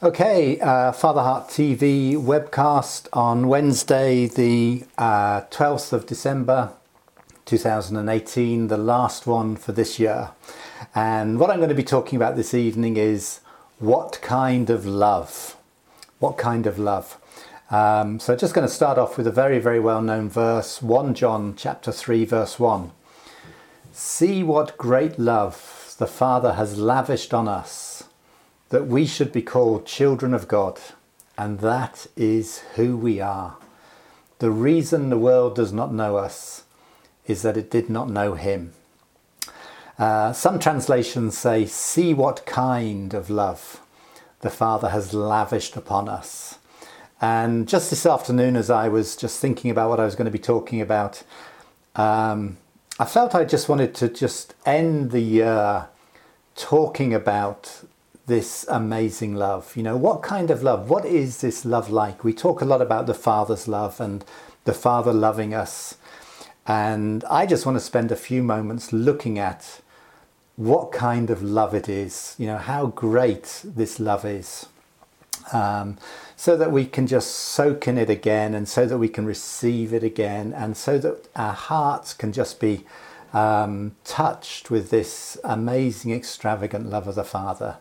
Okay, Father Heart TV webcast on Wednesday, the 12th of December 2018, the last one for this year. And what I'm going to be talking about this evening is what kind of love? What kind of love? So just going to start off with a very, very well-known verse, 1 John chapter 3, verse 1. See what great love the Father has lavished on us, that we should be called children of God, and that is who we are. The reason the world does not know us is that it did not know him. Some translations say, see what kind of love the Father has lavished upon us. And just this afternoon, as I was just thinking about what I was going to be talking about, I felt I just wanted to just end the year talking about this amazing love. You know, what kind of love? What is this love like? We talk a lot about the Father's love and the Father loving us. And I just want to spend a few moments looking at what kind of love it is, you know, how great this love is, so that we can just soak in it again, and so that we can receive it again, and so that our hearts can just be touched with this amazing, extravagant love of the Father.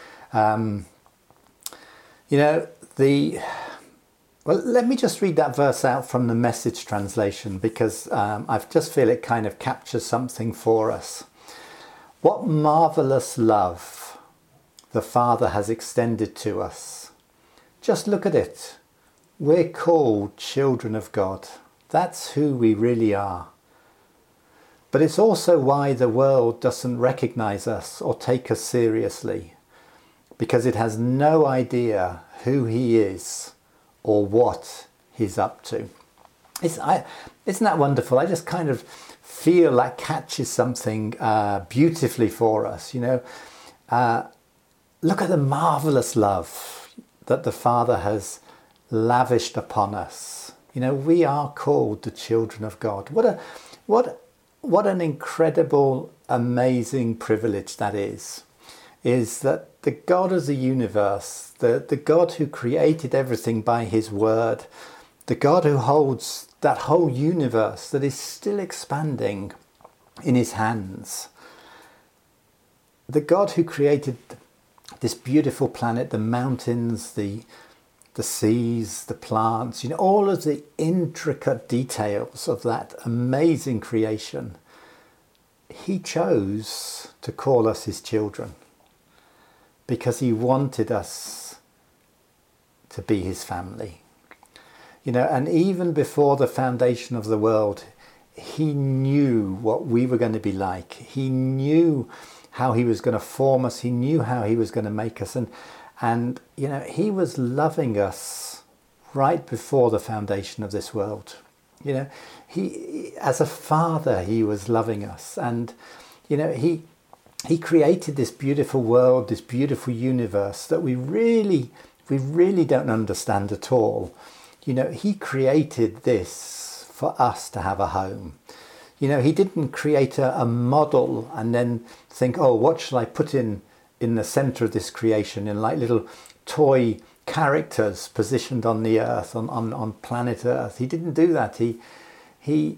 Well, let me just read that verse out from the Message translation, because I just feel it kind of captures something for us. What marvelous love the Father has extended to us. Just look at it. We're called children of God. That's who we really are. But it's also why the world doesn't recognize us or take us seriously, because it has no idea who he is or what he's up to. Isn't that wonderful? I just kind of feel that catches something beautifully for us. You know, look at the marvelous love that the Father has lavished upon us. You know, we are called the children of God. What an incredible, amazing privilege that is that the God of the universe, the God who created everything by his word, the God who holds that whole universe that is still expanding in his hands, the God who created this beautiful planet, the mountains, the seas, the plants, you know, all of the intricate details of that amazing creation, he chose to call us his children, because he wanted us to be his family. You know, and even before the foundation of the world, he knew what we were going to be like. He knew how he was going to form us. He knew how he was going to make us. And you know, he was loving us right before the foundation of this world. You know, he, as a father, he was loving us. And, you know, he created this beautiful world, this beautiful universe that we really don't understand at all. You know, he created this for us to have a home. You know, he didn't create a model and then think, oh, what shall I put in the center of this creation, in like little toy characters positioned on the earth, on planet Earth. He didn't do that. He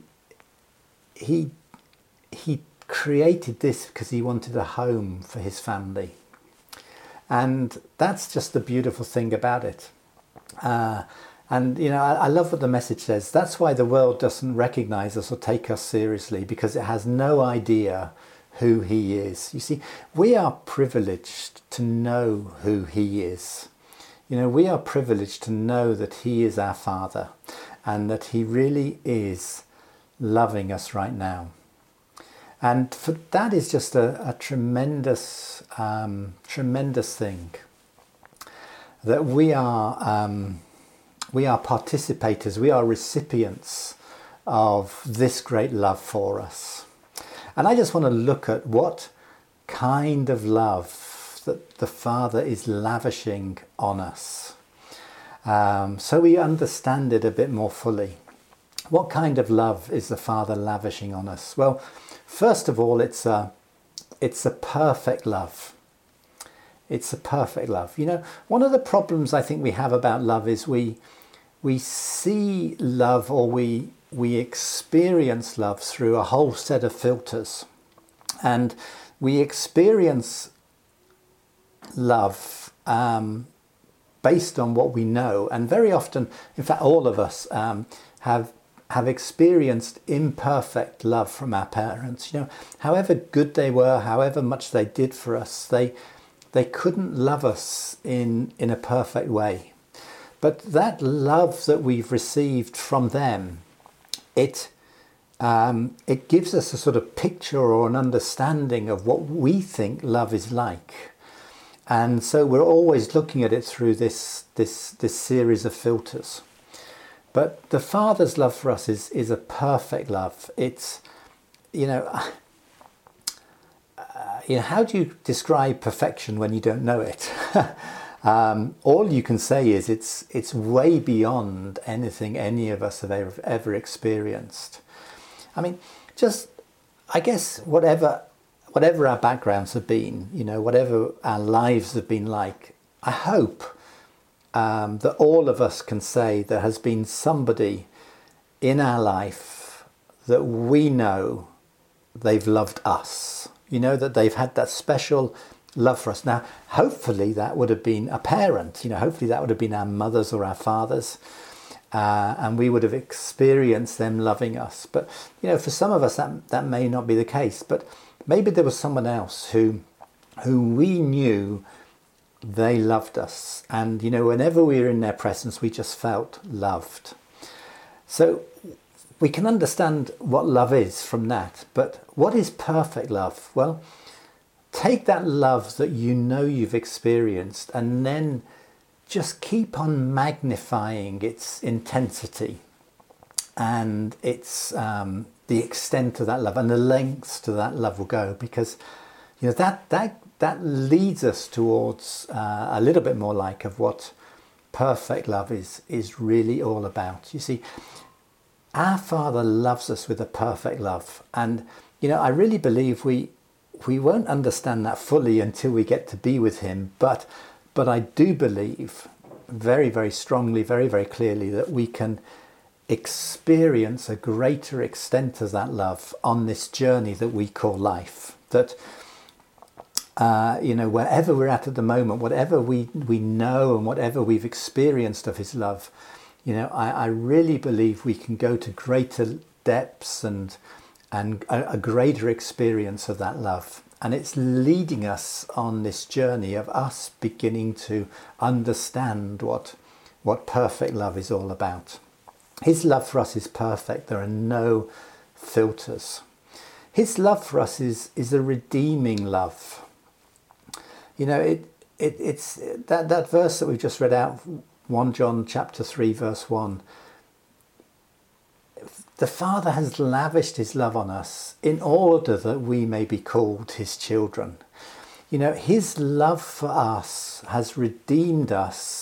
created this because he wanted a home for his family. And that's just the beautiful thing about it. And, you know, I love what the Message says. That's why the world doesn't recognize us or take us seriously, because it has no idea who he is. You see, we are privileged to know who he is. You know, we are privileged to know that he is our Father and that he really is loving us right now. And that is just a tremendous, tremendous thing, that we are participators, we are recipients of this great love for us. And I just want to look at what kind of love that the Father is lavishing on us, so we understand it a bit more fully. What kind of love is the Father lavishing on us? Well, first of all, it's a perfect love. It's a perfect love. You know, one of the problems I think we have about love is we see love, or we experience love through a whole set of filters. And we experience love based on what we know. And very often, in fact, all of us have experienced imperfect love from our parents. You know, however good they were, however much they did for us, they couldn't love us in a perfect way. But that love that we've received from them, it gives us a sort of picture or an understanding of what we think love is like. And so we're always looking at it through this series of filters. But the Father's love for us is a perfect love. It's, you know, how do you describe perfection when you don't know it? All you can say is it's way beyond anything any of us have ever experienced. I mean, I guess whatever our backgrounds have been, you know, whatever our lives have been like, I hope that all of us can say there has been somebody in our life that we know they've loved us, you know, that they've had that special love for us. Now, hopefully that would have been a parent, you know, hopefully that would have been our mothers or our fathers, and we would have experienced them loving us. But, you know, for some of us that may not be the case, but maybe there was someone else who we knew they loved us, and, you know, whenever we were in their presence, we just felt loved. So we can understand what love is from that. But what is perfect love? Well, take that love that you know you've experienced and then just keep on magnifying its intensity and its the extent of that love, and the lengths to that love will go, because, you know, that leads us towards a little bit more like of what perfect love is really all about. You see, our Father loves us with a perfect love, and, you know, I really believe we won't understand that fully until we get to be with him, but I do believe very, very strongly, very, very clearly, that we can experience a greater extent of that love on this journey that we call life. That you know, wherever we're at the moment, whatever we know and whatever we've experienced of his love, you know, I really believe we can go to greater depths and a greater experience of that love. And it's leading us on this journey of us beginning to understand what perfect love is all about. His love for us is perfect. There are no filters. His love for us is a redeeming love. You know, it's that verse that we've just read out, 1 John chapter 3 verse 1. The Father has lavished his love on us in order that we may be called his children. You know, his love for us has redeemed us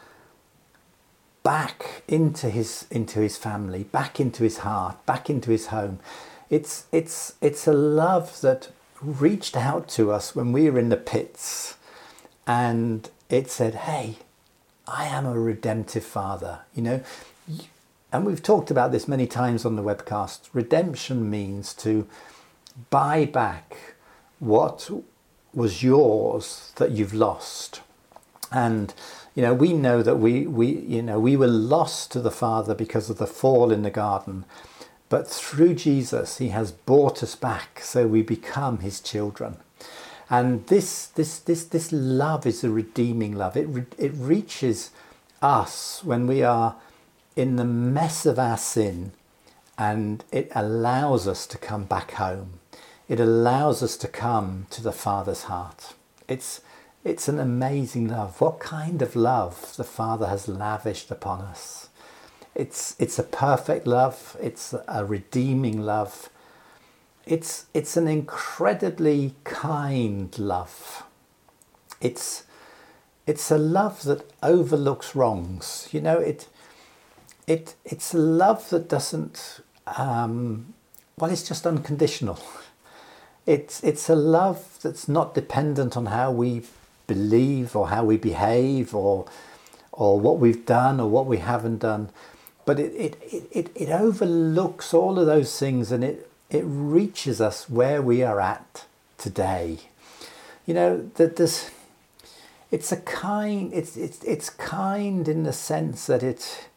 back into his family, back into his heart, back into his home. It's a love that reached out to us when we were in the pits, and it said, hey, I am a redemptive Father. You know, and we've talked about this many times on the webcast. Redemption means to buy back what was yours that you've lost. And, you know, we know that we were lost to the Father because of the fall in the garden, but through Jesus he has brought us back, so we become his children. And this love is a redeeming love. It reaches us when we are in the mess of our sin, and it allows us to come back home. It allows us to come to the Father's heart. It's an amazing love. What kind of love the Father has lavished upon us. It's a perfect love. It's a redeeming love. It's an incredibly kind love. It's a love that overlooks wrongs. You know, it's a love that doesn't, it's just unconditional. It's a love that's not dependent on how we believe or how we behave or what we've done or what we haven't done. But it overlooks all of those things, and it reaches us where we are at today. You know, that this, it's kind in the sense that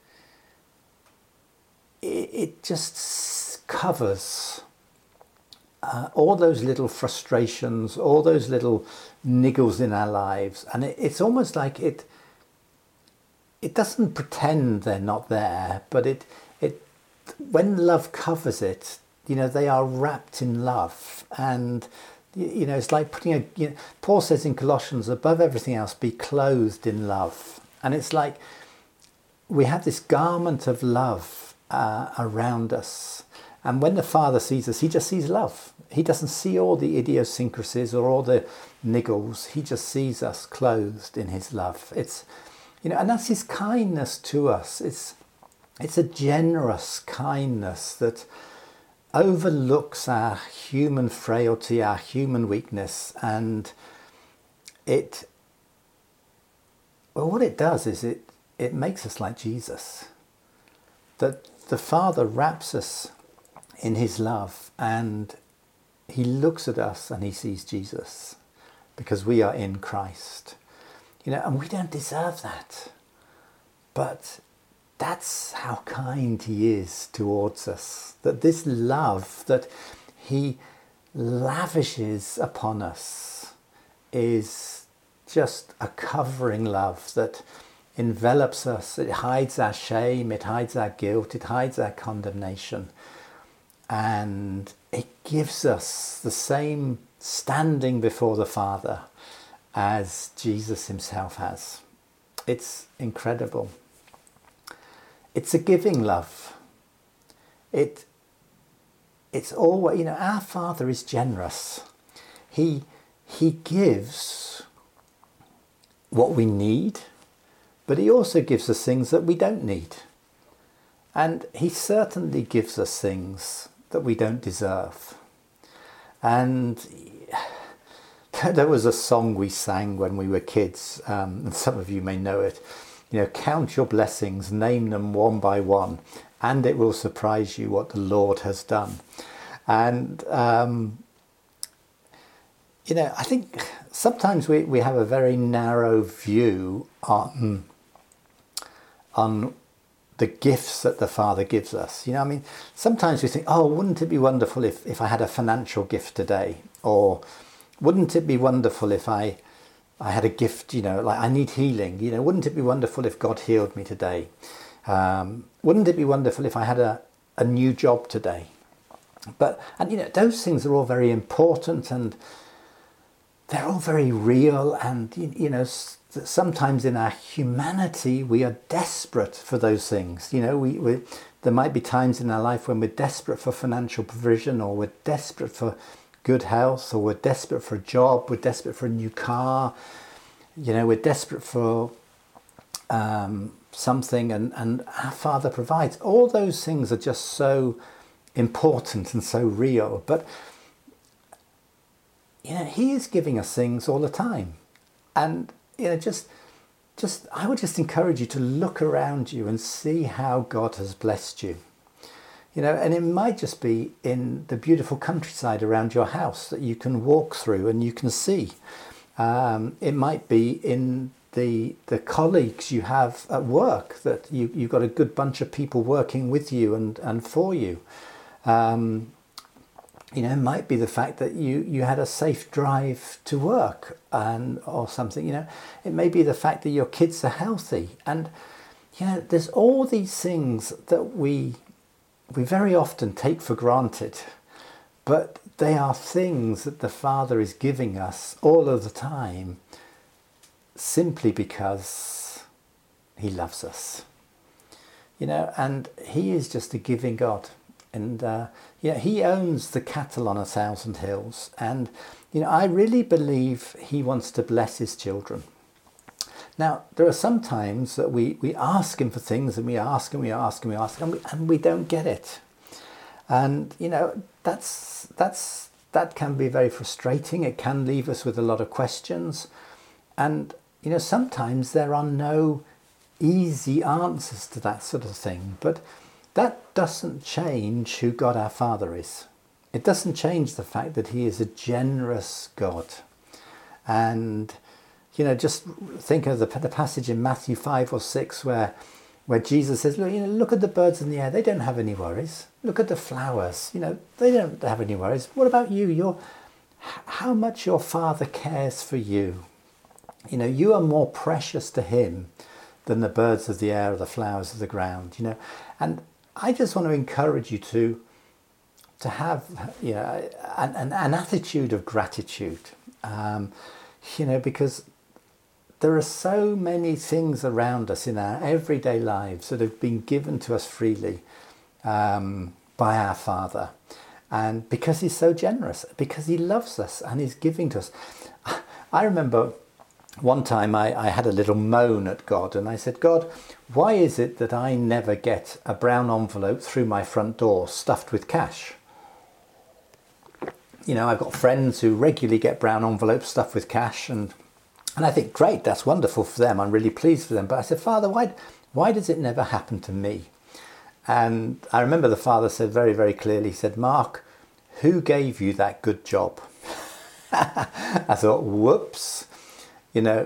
it just covers all those little frustrations, all those little niggles in our lives, and it's almost like it doesn't pretend they're not there, but it when love covers it, you know, they are wrapped in love. And you know, it's like putting Paul says in Colossians, above everything else, be clothed in love. And it's like we have this garment of love around us. And when the Father sees us, he just sees love. He doesn't see all the idiosyncrasies or all the niggles. He just sees us clothed in his love. It's, you know, and that's his kindness to us. It's a generous kindness that overlooks our human frailty, our human weakness, and what it does is it makes us like Jesus. That the Father wraps us in his love, and he looks at us and he sees Jesus because we are in Christ. You know, and we don't deserve that, but that's how kind he is towards us. That this love that he lavishes upon us is just a covering love that envelops us. It hides our shame, it hides our guilt, it hides our condemnation. And it gives us the same standing before the Father as Jesus himself has. It's incredible. It's a giving love. It's always, you know, our Father is generous. He gives what we need, but he also gives us things that we don't need. And he certainly gives us things that we don't deserve. And there was a song we sang when we were kids, and some of you may know it. You know, count your blessings, name them one by one, and it will surprise you what the Lord has done. And, you know, I think sometimes we have a very narrow view on the gifts that the Father gives us. You know, I mean, sometimes we think, oh, wouldn't it be wonderful if I had a financial gift today? Or wouldn't it be wonderful if I had a gift, you know, like I need healing. You know, wouldn't it be wonderful if God healed me today? Wouldn't it be wonderful if I had a new job today? And you know, those things are all very important and they're all very real. And, you know, sometimes in our humanity, we are desperate for those things. You know, there might be times in our life when we're desperate for financial provision, or we're desperate for good health, or we're desperate for a job, we're desperate for a new car, you know, we're desperate for something, and our Father provides. All those things are just so important and so real. But you know, he is giving us things all the time. And you know, I would just encourage you to look around you and see how God has blessed you. You know, and it might just be in the beautiful countryside around your house that you can walk through and you can see. It might be in the colleagues you have at work, that you've got a good bunch of people working with you and for you. You know, it might be the fact that you had a safe drive to work or something. You know, it may be the fact that your kids are healthy. And, you know, there's all these things that we very often take for granted, but they are things that the Father is giving us all of the time simply because he loves us. You know, and he is just a giving God. And yeah, he owns the cattle on 1,000 hills. And, you know, I really believe he wants to bless his children. Now, there are some times that we ask him for things, and we ask and we ask and we ask, and we don't get it. And, you know, that can be very frustrating. It can leave us with a lot of questions. And, sometimes there are no easy answers to that sort of thing, but that doesn't change who God our Father is. It doesn't change the fact that he is a generous God. And, just think of the passage in Matthew 5 or 6 where Jesus says, look at the birds in the air. They don't have any worries. Look at the flowers. They don't have any worries. What about you? How much your Father cares for you. You are more precious to him than the birds of the air or the flowers of the ground. And I just want to encourage you to have an attitude of gratitude, because there are so many things around us in our everyday lives that have been given to us freely by our Father. And because he's so generous, because he loves us and he's giving to us. I remember one time I had a little moan at God, and I said, God, why is it that I never get a brown envelope through my front door stuffed with cash? I've got friends who regularly get brown envelopes stuffed with cash, and I think, great, that's wonderful for them. I'm really pleased for them. But I said, Father, why does it never happen to me? And I remember the Father said very, very clearly, he said, Mark, who gave you that good job? I thought, whoops, and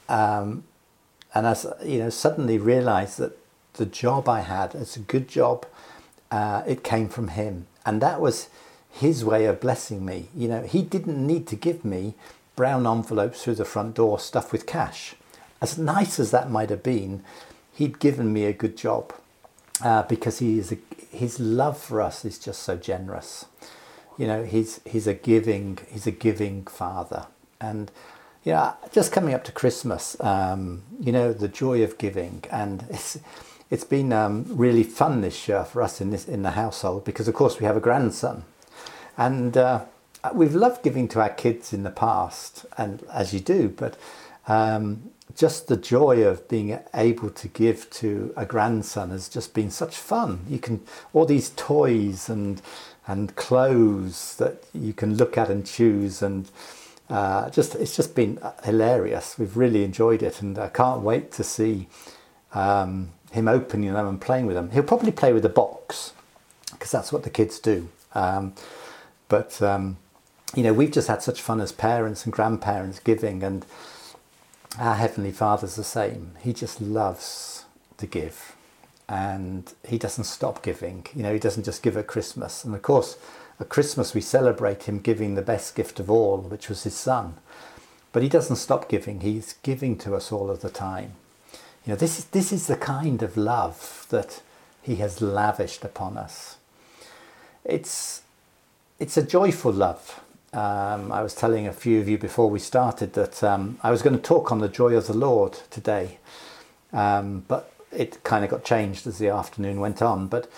I, suddenly realized that the job I had, it's a good job, it came from him. And that was his way of blessing me. He didn't need to give me brown envelopes through the front door stuffed with cash. As nice as that might have been, he'd given me a good job because his love for us is just so generous. He's a giving Father. And just coming up to Christmas, the joy of giving, and it's been really fun this year for us in the household, because of course we have a grandson, and we've loved giving to our kids in the past, and as you do, but just the joy of being able to give to a grandson has just been such fun. You can all these toys and clothes that you can look at and choose, and it's just been hilarious. We've really enjoyed it, and I can't wait to see him opening them and playing with them. He'll probably play with the box because that's what the kids do. But we've just had such fun as parents and grandparents giving, and our Heavenly Father's the same. He just loves to give, and he doesn't stop giving. He doesn't just give at Christmas. And of course, at Christmas we celebrate him giving the best gift of all, which was his son. But he doesn't stop giving. He's giving to us all of the time. This is the kind of love that he has lavished upon us. It's a joyful love. I was telling a few of you before we started that I was going to talk on the joy of the Lord today, but it kind of got changed as the afternoon went on. But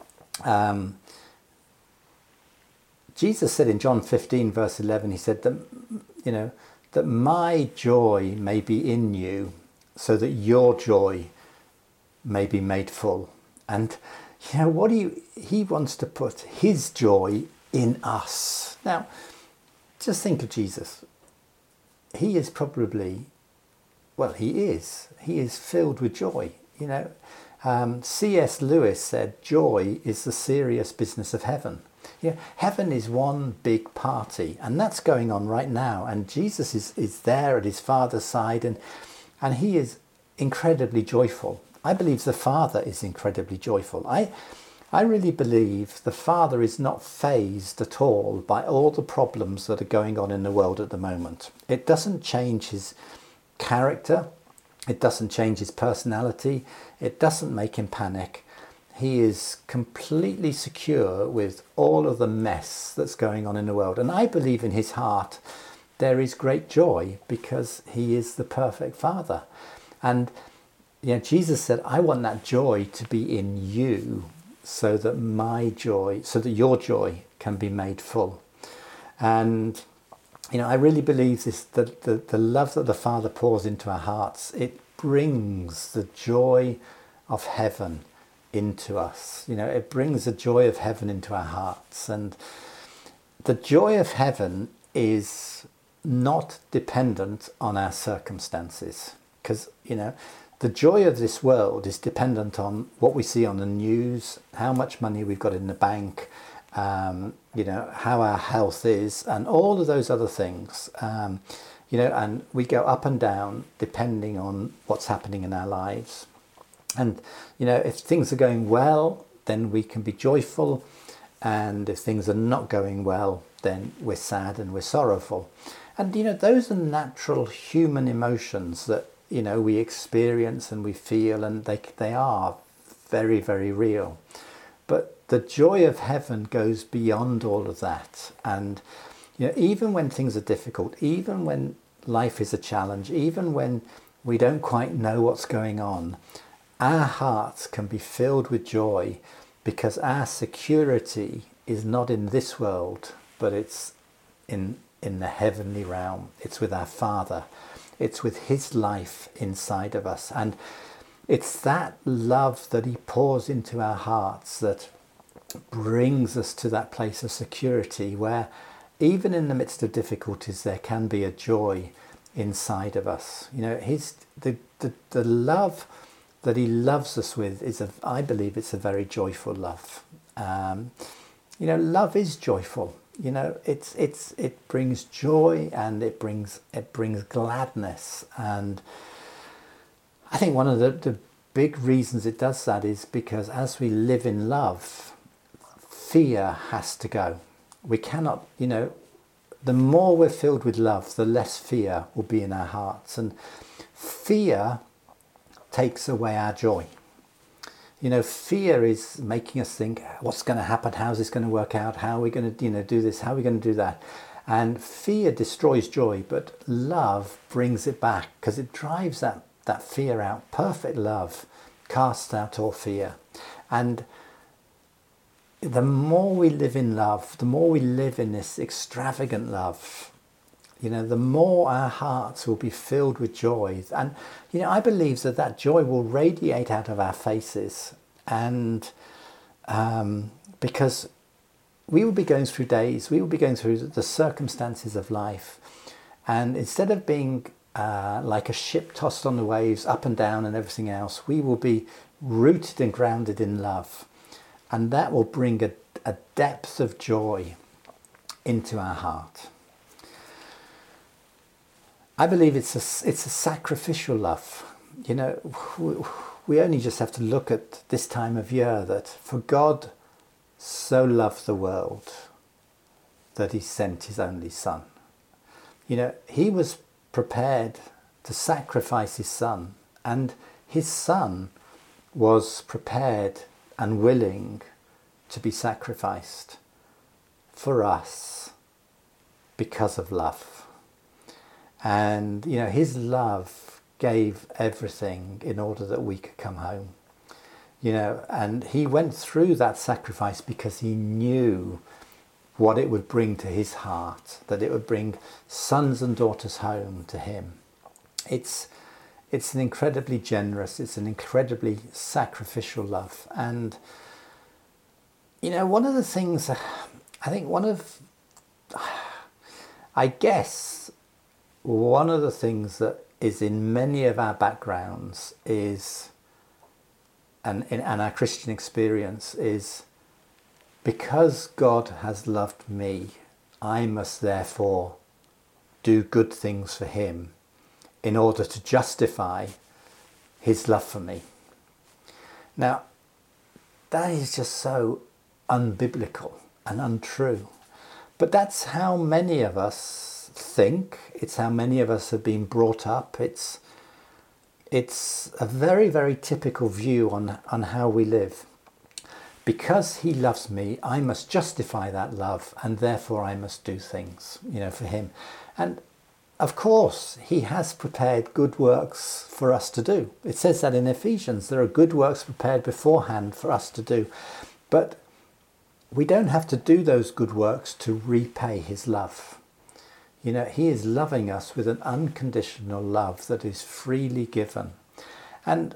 Jesus said in John 15 verse 11, he said that that my joy may be in you, so that your joy may be made full. And he wants to put his joy in us. Now, just think of Jesus. He is probably, he is filled with joy. C.S. Lewis said, joy is the serious business of heaven. Heaven is one big party, and that's going on right now. And Jesus is there at his Father's side, and he is incredibly joyful. I believe the Father is incredibly joyful. I really believe the Father is not fazed at all by all the problems that are going on in the world at the moment. It doesn't change his character. It doesn't change his personality. It doesn't make him panic. He is completely secure with all of the mess that's going on in the world. And I believe in his heart there is great joy because he is the perfect Father. And Jesus said, I want that joy to be in you, so that your joy can be made full. And I really believe this, that the love that the Father pours into our hearts, it brings the joy of heaven into us. It brings the joy of heaven into our hearts. And the joy of heaven is not dependent on our circumstances. Because, the joy of this world is dependent on what we see on the news, how much money we've got in the bank, how our health is, and all of those other things. And we go up and down depending on what's happening in our lives. And, if things are going well, then we can be joyful. And if things are not going well, then we're sad and we're sorrowful. And, those are natural human emotions that, we experience and we feel, and they are very, very real. But the joy of heaven goes beyond all of that. And, even when things are difficult, even when life is a challenge, even when we don't quite know what's going on, our hearts can be filled with joy because our security is not in this world, but it's in the heavenly realm. It's with our Father. It's with his life inside of us. And it's that love that he pours into our hearts that brings us to that place of security where even in the midst of difficulties, there can be a joy inside of us. The love that he loves us with I believe it's a very joyful love. Love is joyful. It brings joy and it brings gladness. And I think one of the big reasons it does that is because as we live in love, fear has to go. We cannot, the more we're filled with love, the less fear will be in our hearts. And fear takes away our joy. Fear is making us think, what's going to happen? How's this going to work out? How are we going to, do this? How are we going to do that? And fear destroys joy, but love brings it back because it drives that fear out. Perfect love casts out all fear. And the more we live in love, the more we live in this extravagant love, the more our hearts will be filled with joy. And, I believe that joy will radiate out of our faces. And because we will be going through days, we will be going through the circumstances of life. And instead of being like a ship tossed on the waves, up and down and everything else, we will be rooted and grounded in love. And that will bring a depth of joy into our heart. I believe it's a sacrificial love. We only just have to look at this time of year that for God so loved the world that he sent his only son. He was prepared to sacrifice his son, and his son was prepared and willing to be sacrificed for us because of love. And, his love gave everything in order that we could come home. And he went through that sacrifice because he knew what it would bring to his heart, that it would bring sons and daughters home to him. It's an incredibly generous, it's an incredibly sacrificial love. And, one of the things, one of the things that is in many of our backgrounds is, and our Christian experience is, because God has loved me, I must therefore do good things for him in order to justify his love for me. Now, that is just so unbiblical and untrue. But that's how many of us think. It's how many of us have been brought up. It's a very, very typical view on how we live. Because he loves me, I must justify that love, and therefore I must do things, for him. And of course, he has prepared good works for us to do. It says that in Ephesians, there are good works prepared beforehand for us to do. But we don't have to do those good works to repay his love. He is loving us with an unconditional love that is freely given. And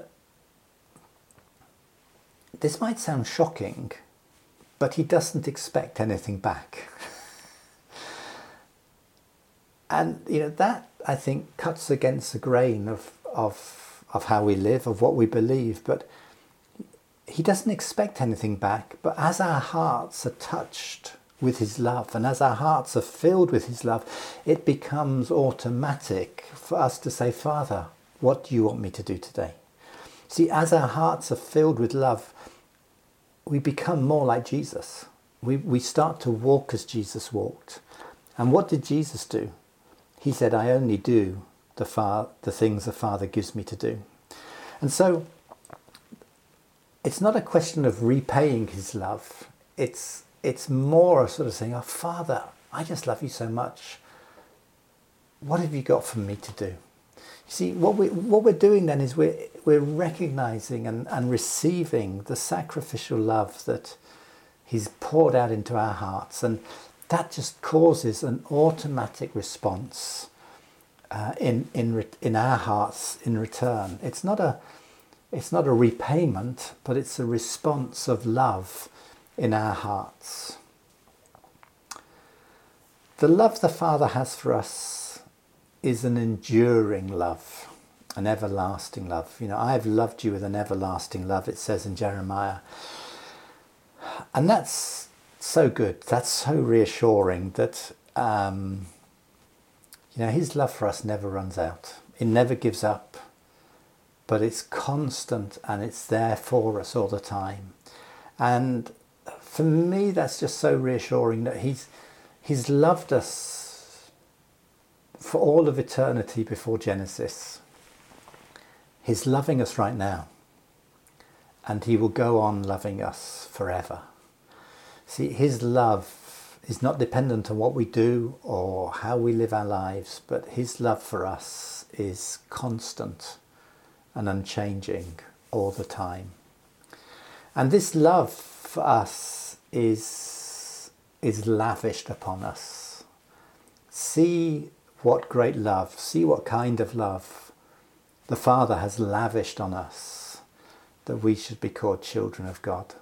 this might sound shocking, but he doesn't expect anything back. And that, I think, cuts against the grain of how we live, of what we believe. But he doesn't expect anything back. But as our hearts are touched with his love, and as our hearts are filled with his love, it becomes automatic for us to say, Father, what do you want me to do today? See, as our hearts are filled with love, we become more like Jesus. We start to walk as Jesus walked. And what did Jesus do? He said, I only do the things the Father gives me to do. And so it's not a question of repaying his love. It's more a sort of saying, oh, Father, I just love you so much. What have you got for me to do? You see, what we're doing then is we're recognizing and receiving the sacrificial love that he's poured out into our hearts. And that just causes an automatic response in our hearts in return. It's not a repayment, but it's a response of love in our hearts. The love the Father has for us is an enduring love, an everlasting love. I have loved you with an everlasting love, it says in Jeremiah. And that's so good. That's so reassuring that his love for us never runs out. It never gives up, but it's constant and it's there for us all the time. And for me, that's just so reassuring that he's loved us for all of eternity before Genesis. He's loving us right now, and he will go on loving us forever. See, his love is not dependent on what we do or how we live our lives, but his love for us is constant and unchanging all the time. And this love for us is lavished upon us. See what great love, see what kind of love the Father has lavished on us, that we should be called children of God.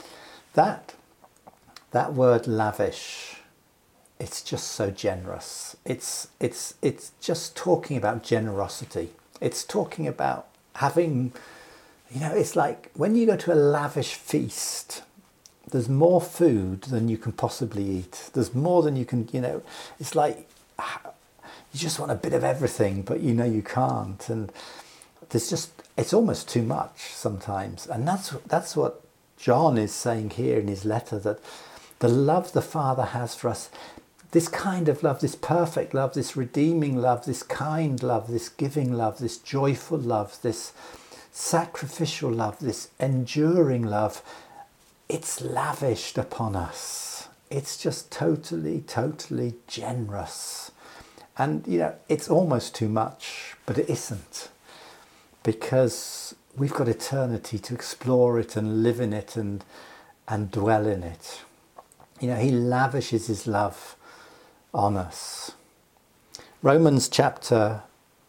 That word lavish, it's just so generous. It's just talking about generosity. It's talking about having, it's like when you go to a lavish feast, there's more food than you can possibly eat. There's more than you can, it's like you just want a bit of everything, but you can't. And it's almost too much sometimes. And that's what John is saying here in his letter, that the love the Father has for us, this kind of love, this perfect love, this redeeming love, this kind love, this giving love, this joyful love, this sacrificial love, this enduring love, it's lavished upon us. It's just totally, totally generous. And, it's almost too much, but it isn't. Because we've got eternity to explore it and live in it and dwell in it. He lavishes his love on us. Romans chapter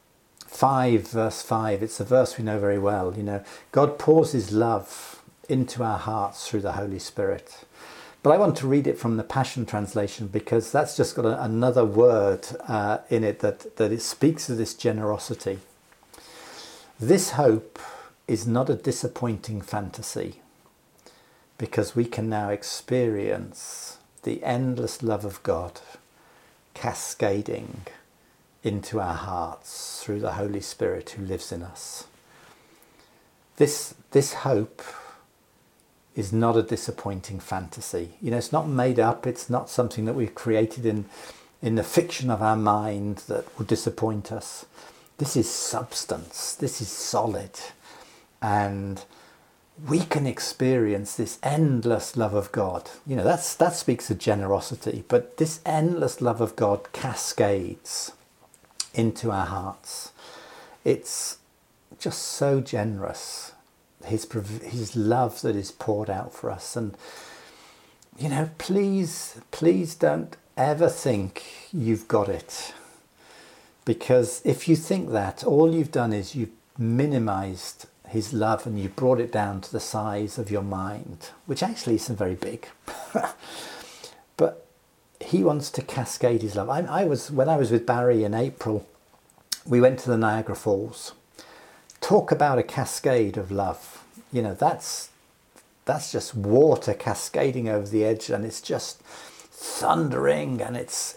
5, verse 5, it's a verse we know very well. God pours his love into our hearts through the Holy Spirit. But I want to read it from the Passion Translation, because that's just got another word in it that it speaks of this generosity. This hope is not a disappointing fantasy, because we can now experience the endless love of God cascading into our hearts through the Holy Spirit who lives in us. This hope is not a disappointing fantasy. It's not made up. It's not something that we've created in the fiction of our mind that will disappoint us. This is substance. This is solid. And we can experience this endless love of God. That speaks of generosity, but this endless love of God cascades into our hearts. It's just so generous, his love that is poured out for us. And please don't ever think you've got it, because if you think that, all you've done is you've minimized his love and you brought it down to the size of your mind, which actually isn't very big. But he wants to cascade his love. When I was with Barry in April, we went to the Niagara Falls. Talk about a cascade of love. You know, that's just water cascading over the edge, and it's just thundering, and it's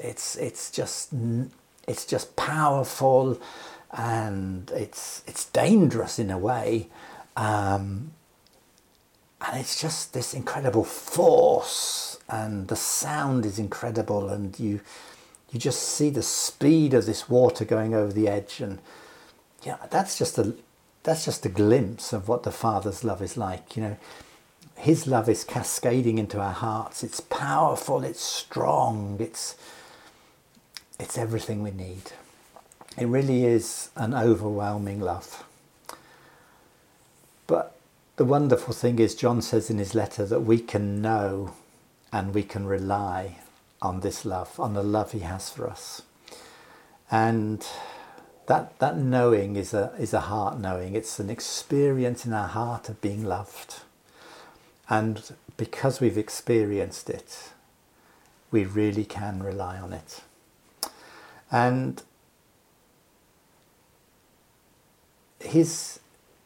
just powerful, and it's dangerous in a way, and it's just this incredible force, and the sound is incredible, and you just see the speed of this water going over the edge, and yeah, that's just a glimpse of what the Father's love is like. You know, his love is cascading into our hearts. It's powerful, it's strong, it's everything we need. It really is an overwhelming love. But the wonderful thing is, John says in his letter that we can know and we can rely on this love, on the love he has for us. And that knowing is a heart knowing. It's an experience in our heart of being loved. And because we've experienced it, we really can rely on it. And his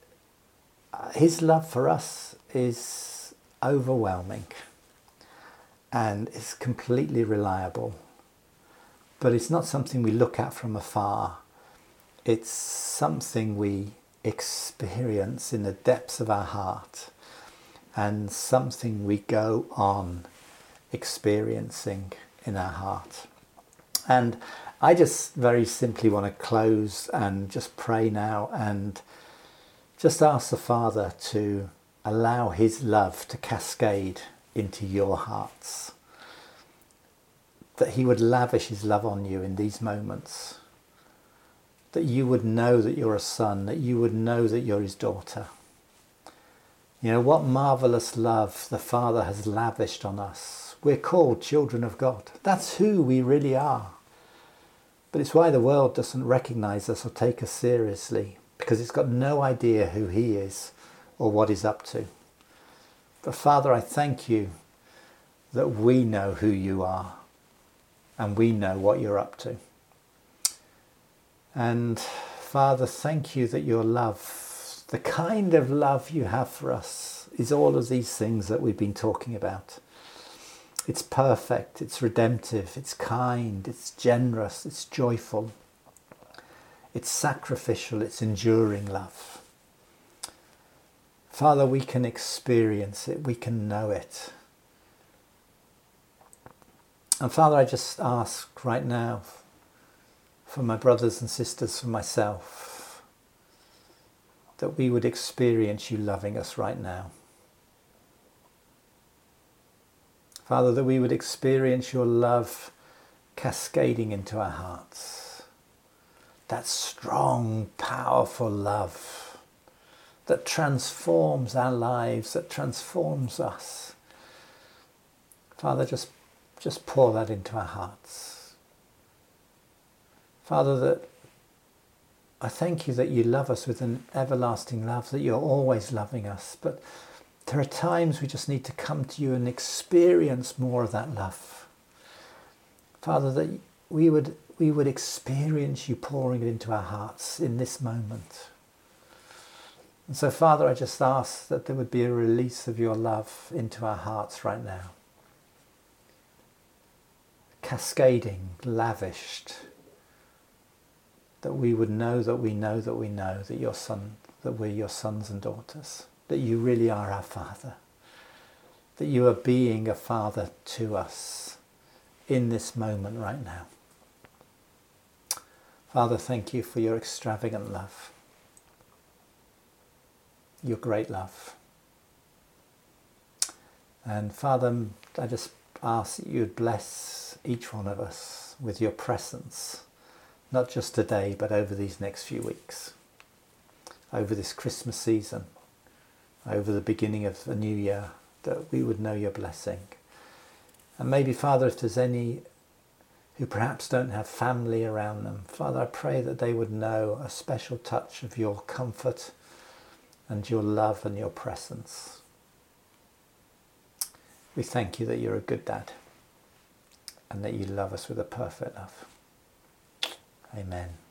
love for us is overwhelming, and it's completely reliable. But it's not something we look at from afar. It's something we experience in the depths of our heart, and something we go on experiencing in our heart. And I just very simply want to close and just pray now and just ask the Father to allow his love to cascade into your hearts. That he would lavish his love on you in these moments. That you would know that you're a son, that you would know that you're his daughter. You know, what marvelous love the Father has lavished on us. We're called children of God. That's who we really are. But it's why the world doesn't recognize us or take us seriously, because it's got no idea who he is or what he's up to. But Father, I thank you that we know who you are and we know what you're up to. And Father, thank you that your love, the kind of love you have for us, is all of these things that we've been talking about. It's perfect, it's redemptive, it's kind, it's generous, it's joyful, it's sacrificial, it's enduring love. Father, we can experience it, we can know it. And Father, I just ask right now for my brothers and sisters, for myself, that we would experience you loving us right now. Father, that we would experience your love cascading into our hearts. That strong, powerful love that transforms our lives, that transforms us. Father, just pour that into our hearts. Father, that I thank you that you love us with an everlasting love, that you're always loving us. But there are times we just need to come to you and experience more of that love. Father, that we would experience you pouring it into our hearts in this moment. And so, Father, I just ask that there would be a release of your love into our hearts right now. Cascading, lavished, that we would know that we know that we know that we're your sons and daughters. That you really are our Father, that you are being a Father to us in this moment right now. Father, thank you for your extravagant love, your great love. And Father, I just ask that you would bless each one of us with your presence, not just today, but over these next few weeks, over this Christmas season, over the beginning of the new year, that we would know your blessing. And maybe, Father, if there's any who perhaps don't have family around them, Father, I pray that they would know a special touch of your comfort and your love and your presence. We thank you that you're a good dad. and that you love us with a perfect love. Amen.